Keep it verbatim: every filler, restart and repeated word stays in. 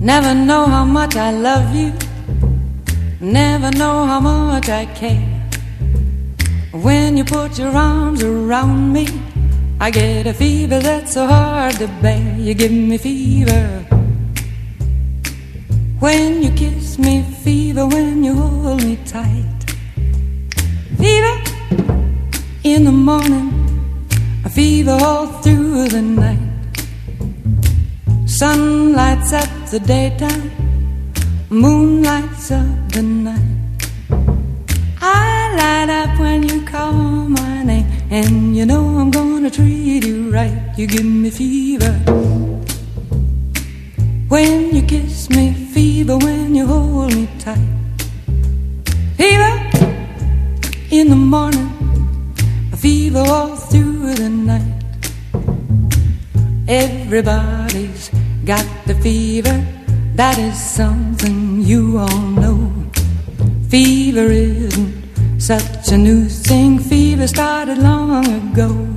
Never know how much I love you, never know how much I care. When you put your arms around me, I get a fever that's so hard to bear. You give me fever when you kiss me, fever when you hold me tight. Fever in the morning, a fever all through the night. Sun lights up the daytime, moon lights up the night. I light up when you call my name, and you know I'm gonna treat you right. You give me fever when you kiss me, fever when you hold me tight. Fever in the morning, a fever all through the night. Everybody's got the fever, that is something you all know. Fever isn't such a new thing, fever started long ago.